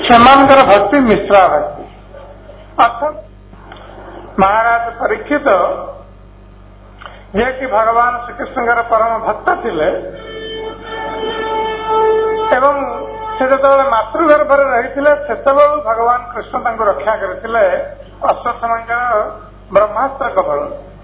ସେମାନଙ୍କର ଭକ୍ତି ମିଶ୍ରା ଭକ୍ତି। ଅର୍ଥାତ୍ ମହାରାଜ ପରୀକ୍ଷିତ ଯିଏକି ଭଗବାନ ଶ୍ରୀକୃଷ୍ଣଙ୍କର ପରମ ଭକ୍ତ ଥିଲେ ଏବଂ ସେ ଯେତେବେଳେ ମାତୃଗର୍ଭରେ ରହିଥିଲେ ସେତେବେଳୁ ଭଗବାନ କୃଷ୍ଣ ତାଙ୍କୁ ରକ୍ଷା କରିଥିଲେ ଅଶ୍ୱତ୍ଥାମାଙ୍କର ବ୍ରହ୍ମାସ୍ତ୍ର କବଳ।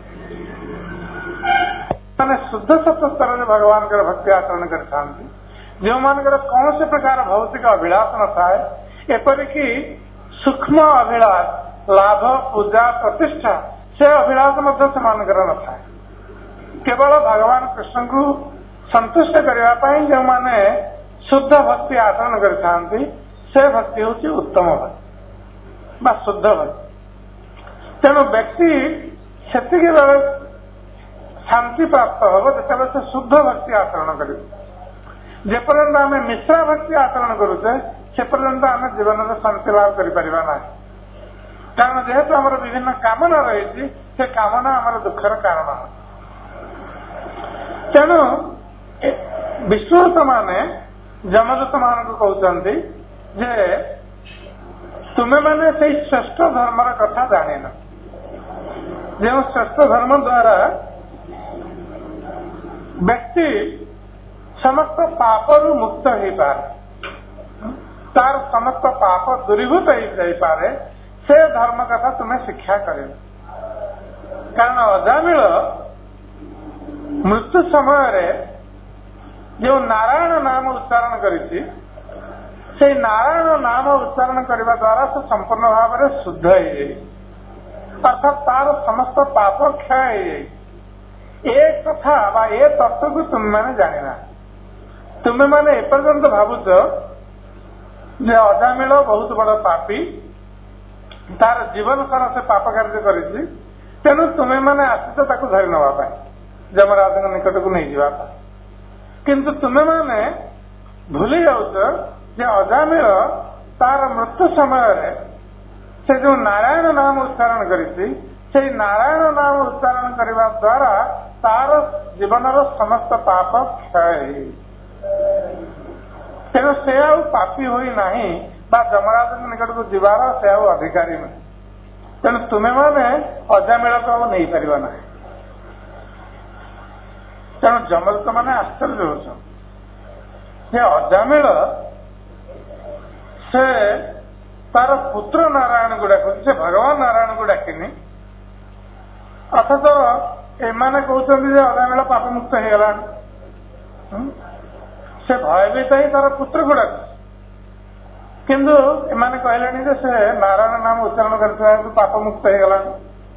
ମାନେ ଶୁଦ୍ଧ ସତ୍ୟ ସ୍ତରରେ ଭଗବାନଙ୍କର ଭକ୍ତି ଆଚରଣ କରିଥାନ୍ତି, ଯେଉଁମାନଙ୍କର କୌଣସି ପ୍ରକାର ଭୌତିକ ଅଭିଳାଷ ନଥାଏ, ଏପରିକି ସୂକ୍ଷ୍ମ ଅଭିଳାଷ ଲାଭ ପୂଜା ପ୍ରତିଷ୍ଠା ସେ ଅଭିଳାଷ ମଧ୍ୟ ସେମାନଙ୍କର ନଥାଏ। କେବଳ ଭଗବାନ କୃଷ୍ଣଙ୍କୁ ସନ୍ତୁଷ୍ଟ କରିବା ପାଇଁ ଯେଉଁମାନେ ଶୁଦ୍ଧ ଭକ୍ତି ଆଚରଣ କରିଥାନ୍ତି ସେ ଭକ୍ତି ହେଉଛି ଉତ୍ତମ ଭକ୍ତି ବା ଶୁଦ୍ଧ ଭକ୍ତି। ତେଣୁ ବ୍ୟକ୍ତି ସେତିକି ବେଳେ ଶାନ୍ତି ପ୍ରାପ୍ତ ହେବ ଯେତେବେଳେ ସେ ଶୁଦ୍ଧ ଭକ୍ତି ଆଚରଣ କରିବ। ଯେପର୍ଯ୍ୟନ୍ତ ଆମେ ମିଶ୍ରା ଭକ୍ତି ଆଚରଣ କରୁଛେ ସେ ପର୍ଯ୍ୟନ୍ତ ଆମେ ଜୀବନରେ ଶାନ୍ତି ଲାଭ କରିପାରିବା ନାହିଁ। କାରଣ ଯେହେତୁ ଆମର ବିଭିନ୍ନ କାମନା ରହିଛି ସେ କାମନା ଆମର ଦୁଃଖର କାରଣ। ତେଣୁ ବିଷ୍ଣୁଦୂତମାନେ ଯମଦୂତ ମାନଙ୍କୁ କହୁଛନ୍ତି ଯେ ତୁମେମାନେ ସେଇ ଶ୍ରେଷ୍ଠ ଧର୍ମର କଥା ଜାଣିନ, ଯେଉଁ ଶ୍ରେଷ୍ଠ ଧର୍ମ ଦ୍ୱାରା ବ୍ୟକ୍ତି ସମସ୍ତ ପାପରୁ ମୁକ୍ତ ହେଇପାରେ, ତାର ସମସ୍ତ ପାପ ଦୂରୀଭୂତ ହେଇଯାଇପାରେ, ସେ ଧର୍ମ କଥା ତୁମେ ଶିକ୍ଷା କରିବ। କାରଣ ଅଜାମିଳ ମୃତ୍ୟୁ ସମୟରେ ଯେଉଁ ନାରାୟଣ ନାମ ଉଚ୍ଚାରଣ କରିଛି ସେଇ ନାରାୟଣ ନାମ ଉଚ୍ଚାରଣ କରିବା ଦ୍ୱାରା ସେ ସମ୍ପୂର୍ଣ୍ଣ ଭାବରେ ଶୁଦ୍ଧ ହେଇଯାଇଛି, ଅର୍ଥାତ୍ ତାର ସମସ୍ତ ପାପ କ୍ଷୟ ହେଇଯାଇଛି। ଏ କଥା ବା ଏ ତତ୍ତ୍ୱକୁ ତୁମେମାନେ ଜାଣିନା। ତୁମେମାନେ ଏପର୍ଯ୍ୟନ୍ତ ଭାବୁଛ ଯେ ଅଜାମିଳ ବହୁତ ବଡ଼ ପାପୀ, ତାର ଜୀବନ ସାରା ସେ ପାପ କାର୍ଯ୍ୟ କରିଛି, ତେଣୁ ତୁମେମାନେ ଆସିଛ ତାକୁ ଧରି ନେବା ପାଇଁ, ଯମରାଜଙ୍କ ନିକଟକୁ ନେଇଯିବା ପାଇଁ। କିନ୍ତୁ ତୁମେମାନେ ଭୁଲି ଯାଉଛ ଯେ ଅଜାମିଳ ତାର ମୃତ୍ୟୁ ସମୟରେ ସେ ଯୋଉ ନାରାୟଣ ନାମ ଉଚ୍ଚାରଣ କରିଛି ସେଇ ନାରାୟଣ ନାମ ଉଚ୍ଚାରଣ କରିବା ଦ୍ୱାରା ତାର ଜୀବନର ସମସ୍ତ ପାପ କ୍ଷୟ ହେଇଯାଇଛି। ତେଣୁ ସେ ଆଉ ପାପୀ ହୋଇ ନାହିଁ ବା ଯମରାଜଙ୍କ ନିକଟକୁ ଯିବାର ସେ ଆଉ ଅଧିକାରୀ ନୁହେଁ। ତେଣୁ ତୁମେମାନେ ଅଜାମିଳକୁ ଆଉ ନେଇପାରିବ ନାହିଁ। ତେଣୁ ଯମଦୂତ ମାନେ ଆଶ୍ଚର୍ଯ୍ୟ ହେଉଛନ୍ତି ଯେ ଅଜାମିଳ ସେ ତାର ପୁତ୍ର ନାରାୟଣକୁ ଡାକୁଛି, ସେ ଭଗବାନ ନାରାୟଣକୁ ଡାକିନି। ଅଥଚ ଏମାନେ କହୁଛନ୍ତି ଯେ ଅଜାମିଳ ପାପମୁକ୍ତ ହେଇଗଲାଣି। ସେ ଭୟଭୀତ ହିଁ ତାର ପୁତ୍ରକୁ ଡାକୁଛି, କିନ୍ତୁ ଏମାନେ କହିଲେଣି ଯେ ସେ ନାରାୟଣ ନାମ ଉଚ୍ଚାରଣ କରିଥିବା ହେତୁ ପାପମୁକ୍ତ ହେଇଗଲାଣି।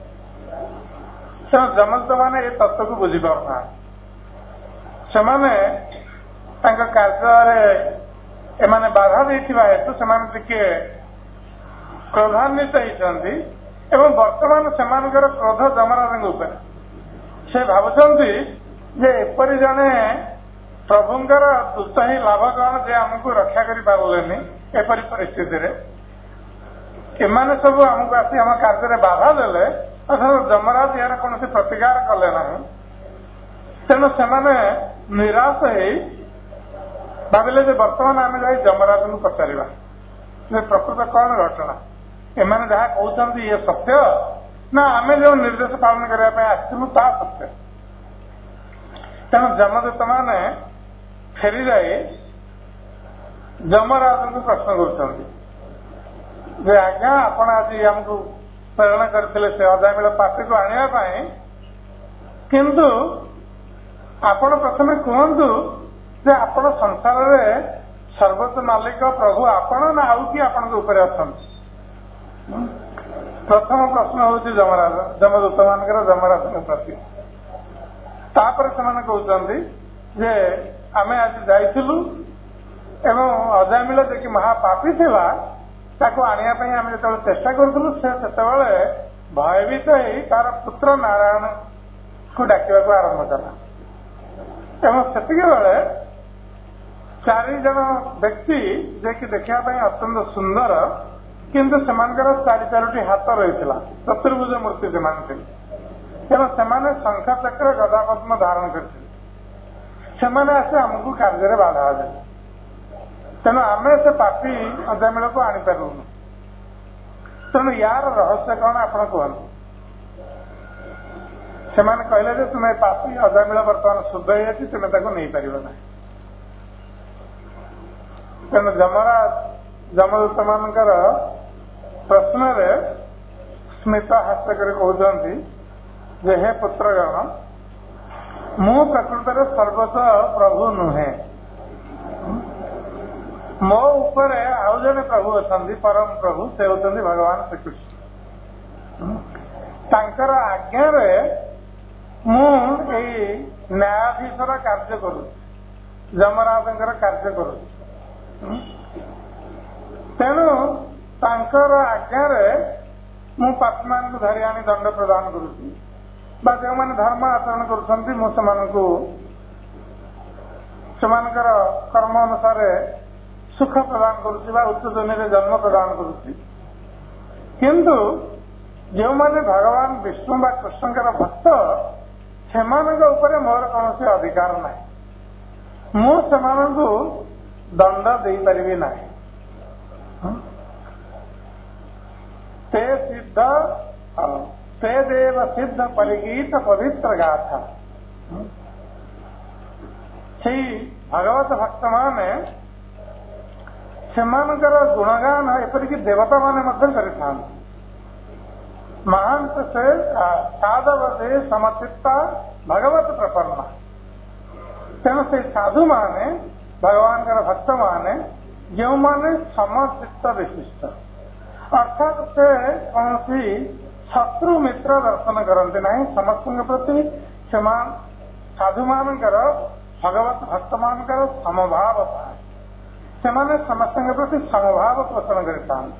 ତେଣୁ ଯମଦୂତ ମାନେ ଏ ତତ୍ତ୍ୱକୁ ବୁଝିପାରୁନାହାନ୍ତି। ସେମାନେ ତାଙ୍କ କାର୍ଯ୍ୟରେ ଏମାନେ ବାଧା ଦେଇଥିବା ହେତୁ ସେମାନେ ଟିକେ କ୍ରୋଧାନ୍ୱିତ ହେଇଛନ୍ତି ଏବଂ ବର୍ତ୍ତମାନ ସେମାନଙ୍କର କ୍ରୋଧ ଯମରାଜଙ୍କ ଉପରେ। ସେ ଭାବୁଛନ୍ତି ଯେ ଏପରି ଜଣେ ପ୍ରଭୁଙ୍କର ଦୂତ ହିଁ ଲାଭ କଣ ଯେ ଆମକୁ ରକ୍ଷା କରିପାରିଲେନି ଏପରି ପରିସ୍ଥିତିରେ। ଏମାନେ ସବୁ ଆମକୁ ଆସି ଆମ କାର୍ଯ୍ୟରେ ବାଧା ଦେଲେ, ଅଥଚ ଯମରାଜ ଏହାର କୌଣସି ପ୍ରତିକାର କଲେ ନାହିଁ। ତେଣୁ ସେମାନେ ନିରାଶ ହେଇ ଭାବିଲେ ଯେ ବର୍ତ୍ତମାନ ଆମେ ଯାଇ ଯମରାଜଙ୍କୁ ପଚାରିବା ଯେ ପ୍ରକୃତ କଣ ଘଟଣା, ଏମାନେ ଯାହା କହୁଛନ୍ତି ଇଏ ସତ୍ୟ ନା ଆମେ ଯେଉଁ ନିର୍ଦ୍ଦେଶ ପାଳନ କରିବା ପାଇଁ ଆସିଥିଲୁ ତାହା ସତ୍ୟ। ତେଣୁ ଯମଦୂତ ମାନେ ଫେରି ଯାଇ ଯମରାଜଙ୍କୁ ପ୍ରଶ୍ନ କରୁଛନ୍ତି ଯେ ଆଜ୍ଞା ଆପଣ ଆଜି ଆମକୁ ପ୍ରେରଣ କରିଥିଲେ ସେ ଅଜାମିଳ ପାପୀକୁ ଆଣିବା ପାଇଁ, କିନ୍ତୁ ଆପଣ ପ୍ରଥମେ କୁହନ୍ତୁ ଯେ ଆପଣ ସଂସାରରେ ସର୍ବୋଚ୍ଚ ମାଲିକ ପ୍ରଭୁ ଆପଣ ନା ଆଉ କିଏ ଆପଣଙ୍କ ଉପରେ ଅଛନ୍ତି? ପ୍ରଥମ ପ୍ରଶ୍ନ ହଉଛି ଯମଦୂତ ମାନଙ୍କର ଯମରାଜଙ୍କ ପ୍ରତି। ତାପରେ ସେମାନେ କହୁଛନ୍ତି ଯେ ଆମେ ଆଜି ଯାଇଥିଲୁ ଏବଂ ଅଜାମିଳ ଯେ କି ମହାପାପୀ ଥିଲା ତାକୁ ଆଣିବା ପାଇଁ ଆମେ ଯେତେବେଳେ ଚେଷ୍ଟା କରୁଥିଲୁ ସେ ସେତେବେଳେ ଭୟଭୀତ ହେଇ ତାର ପୁତ୍ର ନାରାୟଣକୁ ଡାକିବାକୁ ଆରମ୍ଭ କଲା। ଏବଂ ସେତିକି ବେଳେ 4 ଜଣ ବ୍ୟକ୍ତି ଯିଏକି ଦେଖିବା ପାଇଁ ଅତ୍ୟନ୍ତ ସୁନ୍ଦର, କିନ୍ତୁ ସେମାନଙ୍କର 4ଟି ହାତ ରହିଥିଲା, ଚତୁର୍ଭୁଜ ମୂର୍ତ୍ତି ସେମାନେ ଥିଲେ। ତେଣୁ ସେମାନେ ଶଙ୍ଖ ଚକ୍ର ଗଦା ପଦ୍ମ ଧାରଣ କରିଥିଲେ। ସେମାନେ ଆସି ଆମକୁ କାର୍ଯ୍ୟରେ ବାଧା ଦେଲେ। ତେଣୁ ଆମେ ସେ ପାପୀ ଅଜାମିଳକୁ ଆଣିପାରୁନୁ। ତେଣୁ ୟାର ରହସ୍ୟ କଣ ଆପଣ କୁହନ୍ତୁ? ସେମାନେ କହିଲେ ଯେ ତୁମେ ପାପୀ ଅଜାମିଳ ବର୍ତ୍ତମାନ ଶୁଦ୍ଧ ହେଇଯାଇଛି, ତୁମେ ତାକୁ ନେଇପାରିବ ନାହିଁ। ତେଣୁ ଯମରାଜ ଯମଦୂତ ମାନଙ୍କର ପ୍ରଶ୍ନରେ ସ୍ମିତ ହାସ୍ୟ କରି କହୁଛନ୍ତି ଯେ ହେ ପୁତ୍ରଗଣ, ମୁଁ ପ୍ରକୃତରେ ସର୍ବୋଚ୍ଚ ପ୍ରଭୁ ନୁହେଁ। ମୋ ଉପରେ ଆଉ ଜଣେ ପ୍ରଭୁ ଅଛନ୍ତି, ପରମ ପ୍ରଭୁ, ସେ ହେଉଛନ୍ତି ଭଗବାନ ଶ୍ରୀକୃଷ୍ଣ। ତାଙ୍କର ଆଜ୍ଞାରେ ମୁଁ ଏଇ ନ୍ୟାୟାଧୀଶର କାର୍ଯ୍ୟ କରୁଛି, ଯମରାଜଙ୍କର କାର୍ଯ୍ୟ କରୁଛି। ତେଣୁ ତାଙ୍କର ଆଜ୍ଞାରେ ମୁଁ ପାପୀମାନଙ୍କୁ ଧରି ଆଣି ଦଣ୍ଡ ପ୍ରଦାନ କରୁଛି, ବା ଯେଉଁମାନେ ଧର୍ମ ଆଚରଣ କରୁଛନ୍ତି ମୁଁ ସେମାନଙ୍କୁ ସେମାନଙ୍କର କର୍ମ ଅନୁସାରେ ସୁଖ ପ୍ରଦାନ କରୁଛି ବା ଉଚ୍ଚ ଜମିରେ ଜନ୍ମ ପ୍ରଦାନ କରୁଛି। କିନ୍ତୁ ଯେଉଁମାନେ ଭଗବାନ ବିଷ୍ଣୁ ବା କୃଷ୍ଣଙ୍କର ଭକ୍ତ, ସେମାନଙ୍କ ଉପରେ ମୋର କୌଣସି ଅଧିକାର ନାହିଁ। ମୁଁ ସେମାନଙ୍କୁ ଦଣ୍ଡ ଦେଇପାରିବି ନାହିଁ। ସେ ଦେବ ସିଦ୍ଧ ପରିଗୀତ ପବିତ୍ର ଗାଥା। ସେଇ ଭଗବତ ଭକ୍ତମାନେ ସେମାନଙ୍କର ଗୁଣଗାନ ଏପରିକି ଦେବତା ମାନେ ମଧ୍ୟ କରିଥାନ୍ତି। ମହାନ୍ତ ସେ ସାଧବ ସେ ସମଚିତ୍ତା ଭଗବତ ପ୍ରପନ୍ନ। ତେଣୁ ସେ ସାଧୁମାନେ ଭଗବାନଙ୍କର ଭକ୍ତମାନେ ଯେଉଁମାନେ ସମଚିତ୍ତ ବିଶିଷ୍ଟ, ଅର୍ଥାତ୍ ସେ କୌଣସି ଶତ୍ରୁ ମିତ୍ର ଦର୍ଶନ କରନ୍ତି ନାହିଁ। ସମସ୍ତଙ୍କ ପ୍ରତି ସେମାନେ ସାଧୁମାନଙ୍କର ଭଗବତ ଭକ୍ତମାନଙ୍କର ସମଭାବ ଥାଏ। ସେମାନେ ସମସ୍ତଙ୍କ ପ୍ରତି ସମଭାବ ପୋଷଣ କରିଥାନ୍ତି।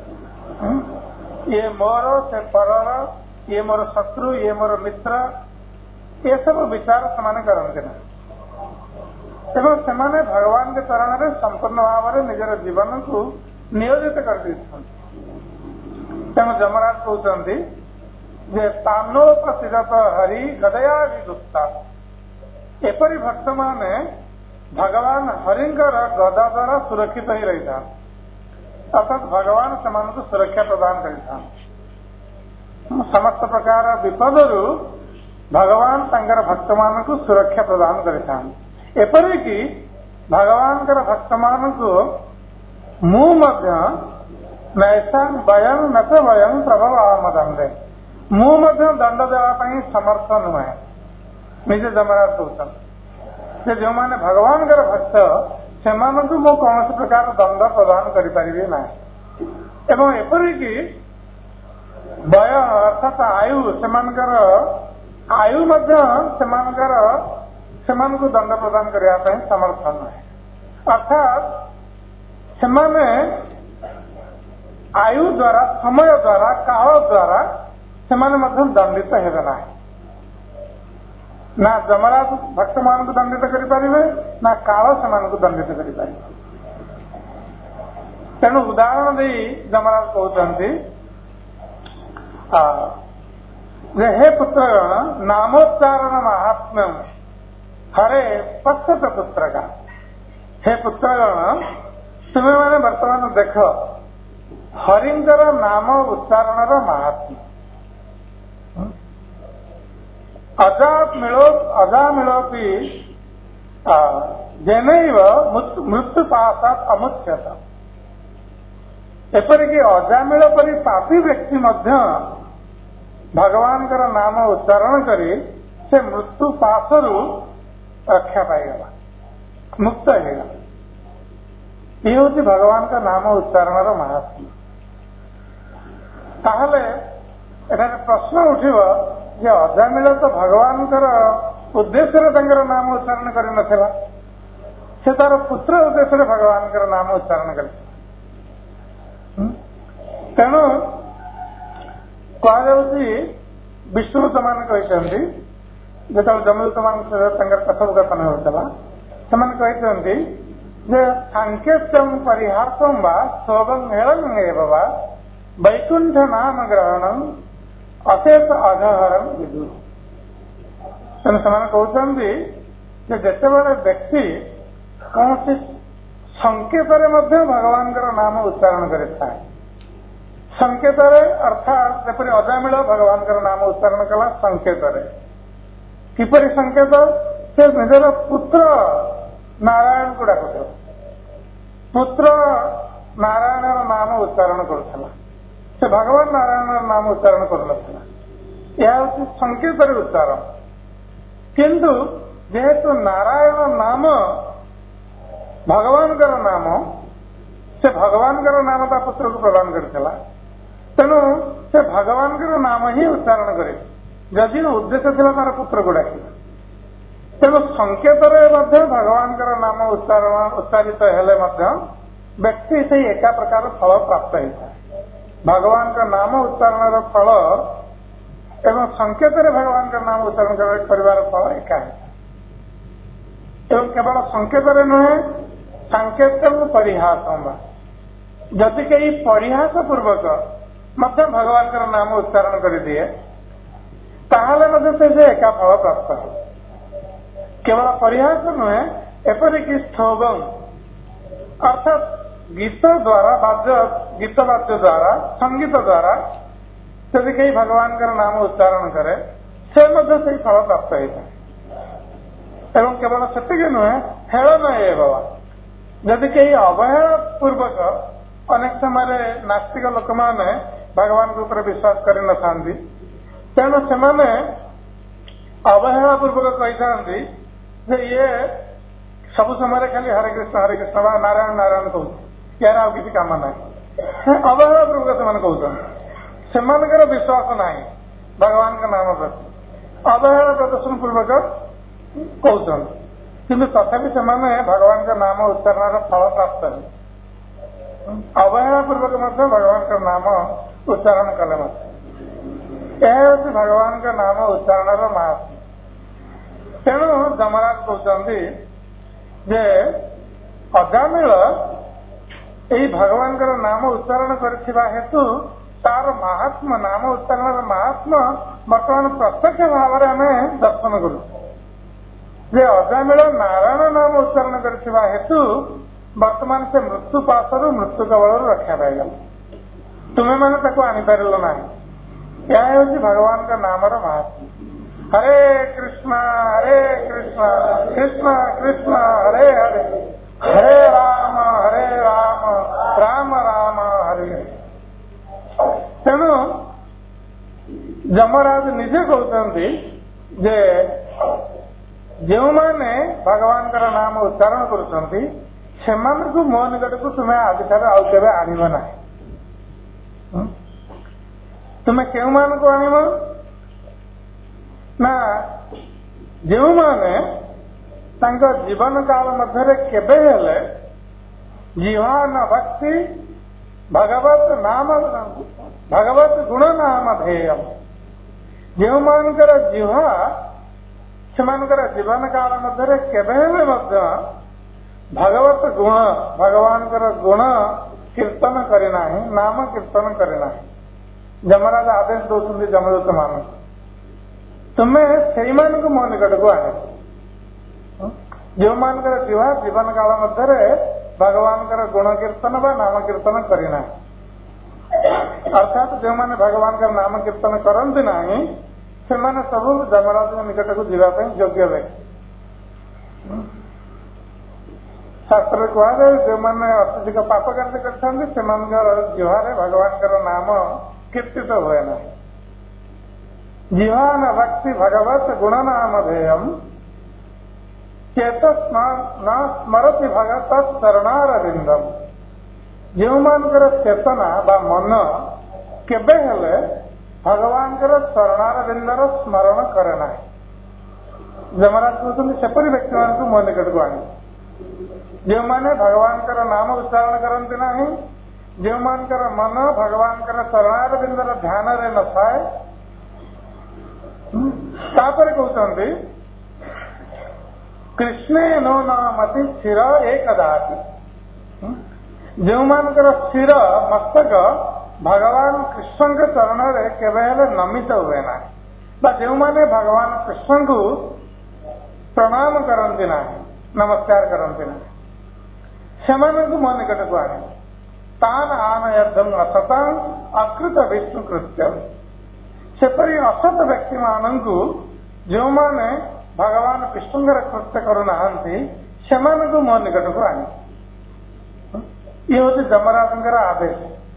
ଇଏ ମୋର, ସେ ପରର, ଇଏ ମୋର ଶତ୍ରୁ, ଇଏ ମୋର ମିତ୍ର, ଏସବୁ ବିଚାର ସେମାନେ କରନ୍ତି ନାହିଁ। ଏବଂ ସେମାନେ ଭଗବାନଙ୍କ ଚରଣରେ ସମ୍ପୂର୍ଣ୍ଣ ଭାବରେ ନିଜର ଜୀବନକୁ ନିୟୋଜିତ କରିଦେଇଥାନ୍ତି। ତେଣୁ ଯମରାଜ କହୁଛନ୍ତି ଯେ ତାନୋପତିରତ ହରି ଗଦୟାଭିଯୁକ୍ତା। ଏପରି ଭକ୍ତମାନେ ଭଗବାନ ହରିଙ୍କର ଗଦା ଦ୍ୱାରା ସୁରକ୍ଷିତ ହୋଇ ରହିଥାନ୍ତି, ଅର୍ଥାତ୍ ଭଗବାନ ସେମାନଙ୍କୁ ସୁରକ୍ଷା ପ୍ରଦାନ କରିଥାନ୍ତି। ସମସ୍ତ ପ୍ରକାର ବିପଦରୁ ଭଗବାନ ତାଙ୍କର ଭକ୍ତମାନଙ୍କୁ ସୁରକ୍ଷା ପ୍ରଦାନ କରିଥାନ୍ତି। ଏପରିକି ଭଗବାନଙ୍କର ଭକ୍ତମାନଙ୍କୁ ମୁଁ ମଧ୍ୟ ନୈଷାଂ ବୟଂ ନଚ ବୟଂ ପ୍ରଭବାମ ଦଣ୍ଡେ, ମୁଁ ମଧ୍ୟ ଦଣ୍ଡ ଦେବା ପାଇଁ ସମର୍ଥ ନୁହେଁ। ନିଜେ ଯମରାଜ କହୁଛନ୍ତି ଯେ ଯେଉଁମାନେ ଭଗବାନଙ୍କର ଭକ୍ତ, ସେମାନଙ୍କୁ ମୁଁ କୌଣସି ପ୍ରକାର ଦଣ୍ଡ ପ୍ରଦାନ କରିପାରିବି ନାହିଁ। ଏବଂ ଏପରିକି ବୟ ଅର୍ଥାତ୍ ଆୟୁ, ସେମାନଙ୍କର ଆୟୁ ମଧ୍ୟ ସେମାନଙ୍କୁ ଦଣ୍ଡ ପ୍ରଦାନ କରିବା ପାଇଁ ସମର୍ଥ ନୁହେଁ। ଅର୍ଥାତ୍ ସେମାନେ ଆୟୁ ଦ୍ୱାରା, ସମୟ ଦ୍ୱାରା, କାଳ ଦ୍ୱାରା ସେମାନେ ମଧ୍ୟ ଦଣ୍ଡିତ ହେବେ ନାହିଁ। ନା ଯମରାଜ ଭକ୍ତମାନଙ୍କୁ ଦଣ୍ଡିତ କରିପାରିବେ, ନା କାଳ ସେମାନଙ୍କୁ ଦଣ୍ଡିତ କରିପାରିବେ। ତେଣୁ ଉଦାହରଣ ଦେଇ ଯମରାଜ କହୁଛନ୍ତି ଯେ ହେ ପୁତ୍ରଗଣ, ନାମୋଚ୍ଚାରଣ ମାହାତ୍ମ୍ୟ ହରେ ପଶ୍ୟତ ପୁତ୍ରକା। ହେ ପୁତ୍ରଗଣ, ତୁମେମାନେ ବର୍ତ୍ତମାନ ଦେଖ ହରିଙ୍କର ନାମ ଉଚ୍ଚାରଣର ମାହାତ୍ମ୍ୟ। ଅଜାମିଳୋପି ଜେନୈବ ମୃତ୍ୟୁ ପାଶାତ୍ ଅମୁଚ୍ୟତ। ଏପରିକି ଅଜାମିଳ ପରି ପାପୀ ବ୍ୟକ୍ତି ମଧ୍ୟ ଭଗବାନଙ୍କର ନାମ ଉଚ୍ଚାରଣ କରି ସେ ମୃତ୍ୟୁ ପାଶରୁ ରକ୍ଷା ପାଇଗଲା, ମୁକ୍ତ ହେଇଗଲା। ଇଏ ହେଉଛି ଭଗବାନଙ୍କ ନାମ ଉଚ୍ଚାରଣର ମାହାତ୍ମ୍ୟ। ତାହେଲେ ଏଠାରେ ପ୍ରଶ୍ନ ଉଠିବ ଯେ ଅଜାମିଳ ତ ଭଗବାନଙ୍କର ଉଦ୍ଦେଶ୍ୟରେ ତାଙ୍କର ନାମ ଉଚ୍ଚାରଣ କରିନଥିଲା, ସେ ତାର ପୁତ୍ର ଉଦ୍ଦେଶ୍ୟରେ ଭଗବାନଙ୍କର ନାମ ଉଚ୍ଚାରଣ କରିଥିଲା। ତେଣୁ କୁହାଯାଉଛି ବିଷ୍ଣୁଦୂତମାନେ କହିଛନ୍ତି, ଯେତେବେଳେ ଯମଦୂତମାନଙ୍କ ସହିତ ତାଙ୍କର କଥୋପକଥନ ହେଉଥିଲା, ସେମାନେ କହିଛନ୍ତି ଯେ ସାଙ୍କେତ୍ୟଂ ପରିହାର୍ଥଂ ବା ଶୋଭଂ ହେଳଂ ଏବ ବା ବୈକୁଣ୍ଠ ନାମ ଗ୍ରହଣଂ ଅଶେଷ ଅଘହରଂ ବିଦୁ। ତେଣୁ ସେମାନେ କହୁଛନ୍ତି ଯେ ଯେତେବେଳେ ବ୍ୟକ୍ତି କୌଣସି संकेत भगवान नाम उच्चारण करें संकेत अर्थात जपरी अजामिल भगवान नाम उच्चारण कला संकेत किपरि संकेत से निजर पुत्र नारायण को डाक पुत्र नारायण नाम उच्चारण करुला से भगवान नारायण नाम उच्चारण करुनथिला यह हूँ संकेत उच्चारण किंतु जेहेतु नारायण नाम भगवान नाम से भगवान नाम ता पुत्र को प्रदान करथिला तेणु से भगवान नाम ही उच्चारण करे जदि उद्देश्य थिला तार पुत्र को डाकिला तेणु संकेत भगवान नाम उच्चारित हेले व्यक्ति से एका प्रकार फल प्राप्त होता है भगवान का नाम उच्चारण फल एवं संकेत भगवान का नाम उच्चारण कर फल एका है एवं केवल संकेत नुहे संकेत परिहास जदि कई परिहास पूर्वक भगवान का नाम उच्चारण कर दिए ताहले से एका फल प्राप्त है केवल परिहास नुहे एपरिक स्थोगम अर्थात गीत द्वारा गीत वाद्य द्वारा संगीत द्वारा यदि कहीं भगवान का नाम उच्चारण करे से फल प्राप्त होता है एवं केवल से नुहे हेलन एवं जदि कहीं अवहेला पूर्वक अनेक समय नास्तिक लोक मैंने भगवान के ऊपर विश्वास कर न था तेणु से अवहेला पूर्वक कही ये सब समय खाली हरे कृष्ण बा नारायण नारायण कहते यार आ किसी काम ना अवहेला पूर्वक से कहते से विश्वास ना भगवान का नाम प्रति अवहेला प्रदर्शन पूर्वक कहते किंतु तथापि से भगवान का नाम उच्चारण फल प्राप्त है अवहेला पूर्वक भगवान का नाम उच्चारण कले यह हूँ भगवान का नाम उच्चारण महात्म्य तेणु जमराज कहते जे अजामिल यही भगवान का नाम उच्चारण करथिबा हेतु तार महात्मा नाम उच्चारण महात्मा बर्तमान प्रत्यक्ष भाव में हमें दर्शन करूँ जे अजामिल नारायण नाम उच्चारण करथिबा हेतु वर्तमान से मृत्यु पाशरू मृत्यु कबल रक्षा पाएगा तुम्हें मैंने ताको आनीपार ना यह हूँ भगवान का नाम महात्मा हरे कृष्ण कृष्ण कृष्ण हरे हरे हरे राम राम राम हरे तेणु जमराज निजे कहते जे जो मैंने भगवान का नाम उच्चारण करुँच से मो निकट को तुम्हें आदि आउ के आणव ना तुम्हें क्यों मान को आणव ना जो मैंने जीवन काल मध्य केबे हेले जीवा न भक्ति भगवत नाम भगवत गुण नाम ध्येय जो मानकर जीवा से जीवन काल मध्य केबे हेले भगवत गुण भगवान गुण कीर्तन करना नाम कीर्तन करना जमराज आदेश दौरान जमदूत मान तुम्हें से मो निकट को आने जो मानकर जीवा जीवन काल मध्य भगवान गुण कीर्तन व नाम कीर्तन करना अर्थात जो मैंने भगवान का नाम कीर्तन करती ना से सब जमराज निकट को जावाई योग्य व्यक्ति शास्त्र कहुए जो मैंने अत्यधिक पाप कार्य कर जीवार भगवान का नाम कीर्तित हुए ना जीवान भक्ति भगवत गुण नाम ध्येयम चेत न स्मरति भगवत शरणारविंदम जो मानकर चेतना बा मन केबे हेले भगवान शरणारविंदर स्मरण करे ना जमराज कहते सेपरी व्यक्ति मान मो निकट को आने जो मैंने भगवान नाम उच्चारण करती ना जो मानकर मन भगवान शरणारविंदर ध्यान रे न थाए तापर कहते कृष्णे नो नामति स्थिर एकदाति जो मानकर स्थिर मस्तक भगवान कृष्ण के चरण रे केवे हेले नमित हुए ना जो माने भगवान कृष्ण को प्रणाम करती ना नमस्कार करती ना ସେମାନଙ୍କୁ ମୋ ନିକଟକୁ ଆଣେ। ତାନ୍ ଆନୟର୍ଦ୍ଧଂ ଅସତାଂ ଅକୃତ ବିଷ୍ଣୁ କୃତ୍ୟ। ସେପରି ଅସତ ବ୍ୟକ୍ତିମାନଙ୍କୁ ଯେଉଁମାନେ ଭଗବାନ ବିଷ୍ଣୁଙ୍କର କୃତ୍ୟ କରୁନାହାନ୍ତି ସେମାନଙ୍କୁ ମୋ ନିକଟକୁ ଆଣେ। ଇଏ ହେଉଛି ଯମରାଜଙ୍କର ଆଦେଶ